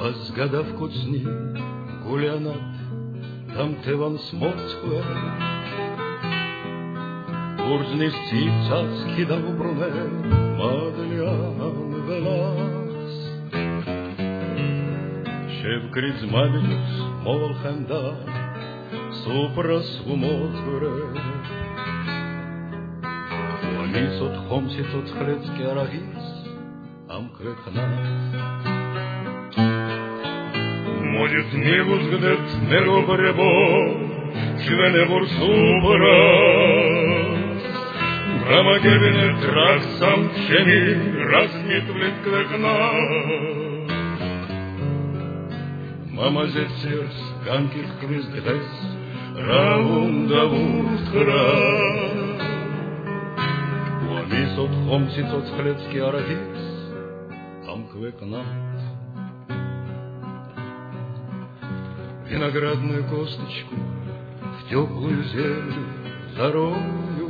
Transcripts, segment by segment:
Згадав куцні гулянат, там тиван смоцкве, урзнівці цацки дав бруне, Мадлян велас. Ще в Крицмавіус молханда, супрас умоцвре, Омісот хомсіцот хлецькі арагіс, амквекнат. Может, не возгнет неробребо, Швене бурсупрас, Брамагебене трах сам чеми, Размит влетквекна. Мама зецерс, ганких квиздгес, Раундавустра. Уамисот хомсицот схлецкий арагис, Амквекнат. Виноградную косточку в теплую землю зарою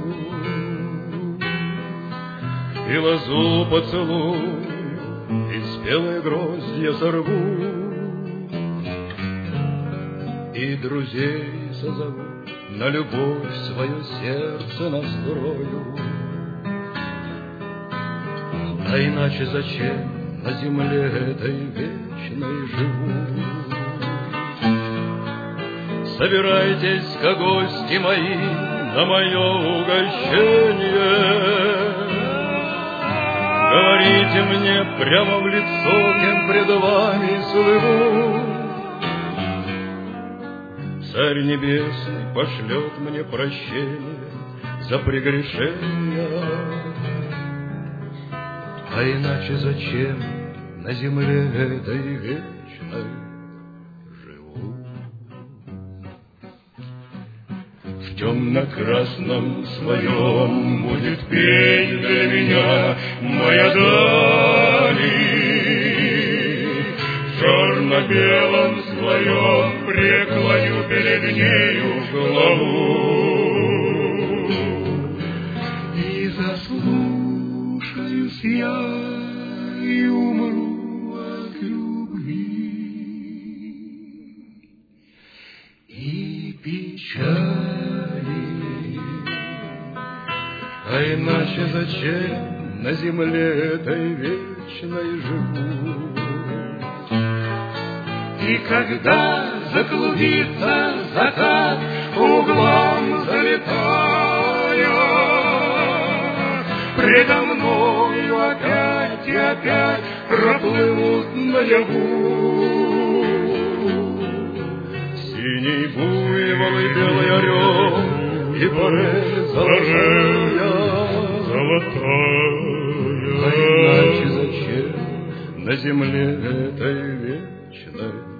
и лозу поцелую, и спелые гроздья сорву, и друзей созову, на любовь свое сердце настрою. А иначе зачем на земле этой вечной живу? Собирайтесь-ка, гости мои, на мое угощение. Говорите мне прямо в лицо, кем пред вами слыву. Царь Небесный пошлет мне прощение за прегрешения. А иначе зачем на земле этой вечной в темно-красном своем будет петь для меня моя дали, в черно-белом своем преклоню перед нею главу и заслушаюсь я и умру от любви и печали. А иначе зачем на земле этой вечной живу? И когда заклубится закат, углом залетая, предо мною опять и опять проплывут наяву синий буйвол и белый орел, и парель золотая. А иначе зачем на земле этой вечной